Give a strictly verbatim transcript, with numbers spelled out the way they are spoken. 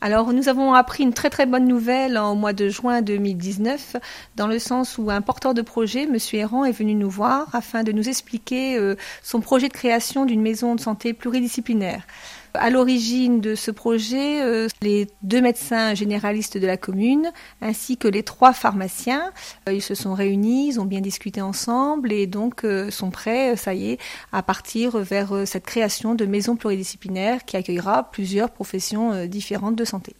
Alors, nous avons appris une très très bonne nouvelle au mois de juin deux mille dix-neuf, dans le sens où un porteur de projet, Monsieur Errand, est venu nous voir afin de nous expliquer euh, son projet de création d'une maison de santé pluridisciplinaire. À l'origine de ce projet, euh, les deux médecins généralistes de la commune ainsi que les trois pharmaciens, euh, ils se sont réunis, ils ont bien discuté ensemble et donc euh, sont prêts, ça y est, à partir vers euh, cette création de maison pluridisciplinaire qui accueillera plusieurs professions euh, différentes de santé.